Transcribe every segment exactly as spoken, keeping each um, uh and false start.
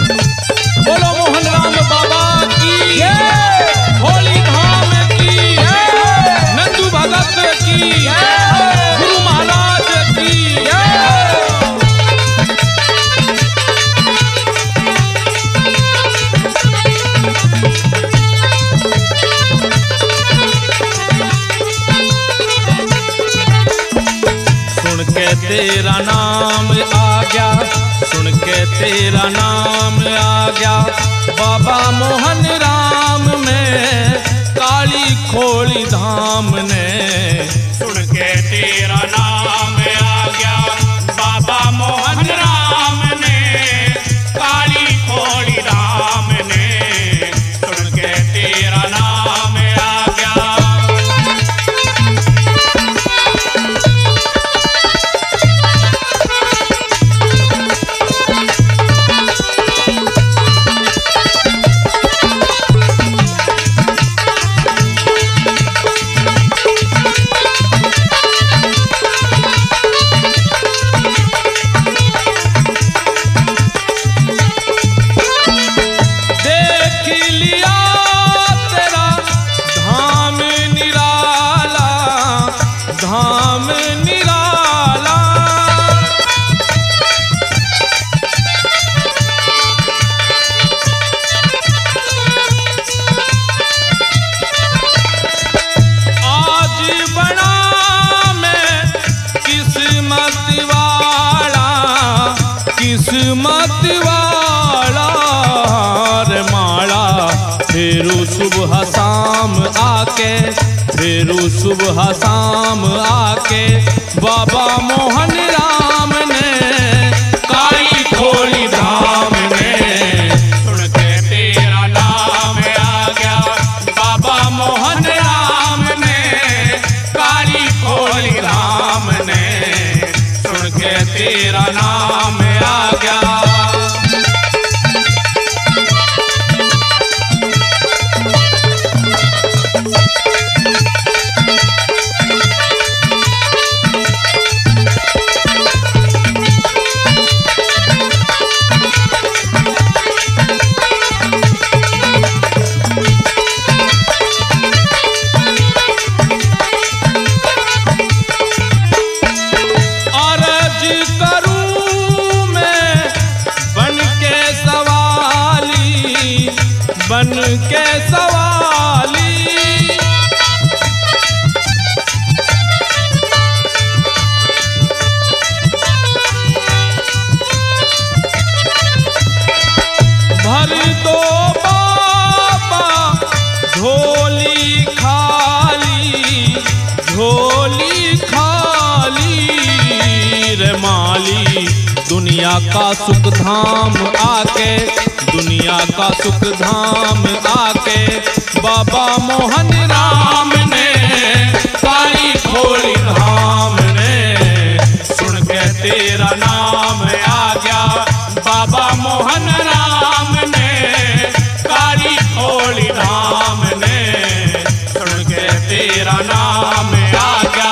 बोलो मोहन राम बाबा की, होली धाम की, नंदू भगत की, गुरु महाराज की। सुन के तेरा नाम आ गया, सुन के तेरा नाम आ गया, बाबा मोहन राम में काली खोली धाम ने। सुन के तेरा नाम आ गया, बाबा मोहन राम ने काली खोड़ी धाम ने। सुन के तेरा नाम आ गया। धाम निराला आज बना मैं किस्मत वाला, किस्मत वाला रे माला। फेरू सुबह शाम आके, फेरू सुबह शाम आके, बाबा मोहन राम ने काली खोली धाम ने। सुन के तेरा नाम आ गया, बाबा मोहन राम ने काली खोली धाम ने। सुन के तेरा नाम आ गया। बन के सवाली भर दो बाबा झोली खाली, झोली खाली रे माली। दुनिया का सुख धाम आके, दुनिया का सुख धाम आके, बाबा मोहन राम ने काली खोली धाम ने। सुन के तेरा नाम आ गया, बाबा मोहन राम ने काली खोली धाम ने। सुन के तेरा नाम आ गया।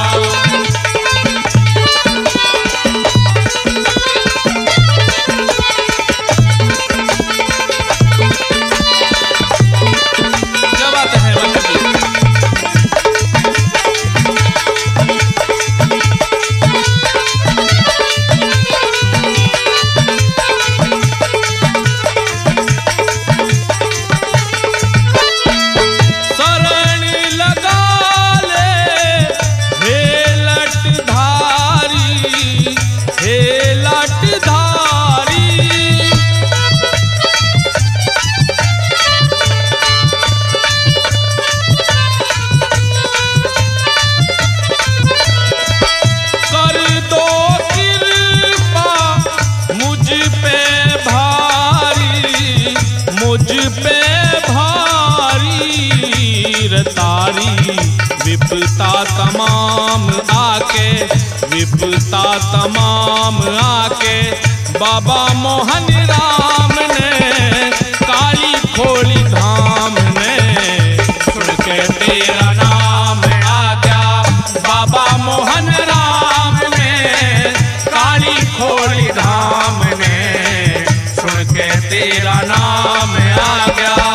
विपता तमाम आके, विपता तमाम आके, बाबा मोहन राम ने काली खोली धाम ने। सुन के तेरा नाम आ गया, बाबा मोहन राम ने काली खोली धाम ने। सुन के तेरा नाम आ गया।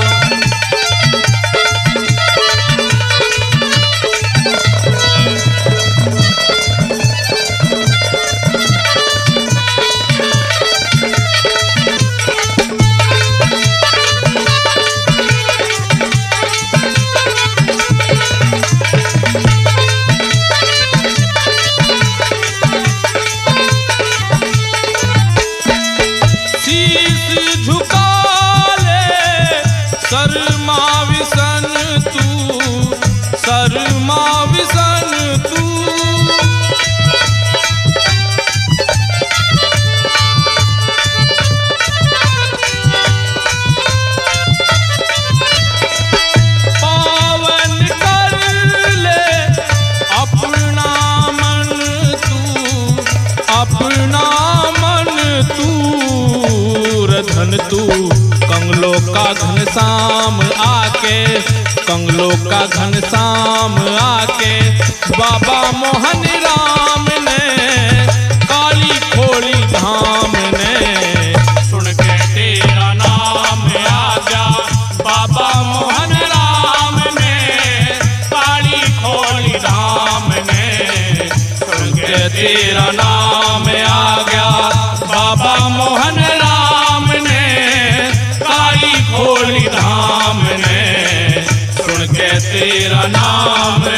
शर्मा विसन तू, शर्मा विसन तू, पावन कर ले अपना मन तू, अपना मन तू, रधन तू कंगलों का घनश्याम आके, कंगलों का घनश्याम आके, बाबा मोहन राम ने काली खोली धाम ने, सुन के तेरा नाम आ गया बाबा मोहन राम ने काली खोली धाम ने, सुन के तेरा नाम आ गया बाबा मोहन राम ने काली खोली धाम ने, सुन के तेरा नाम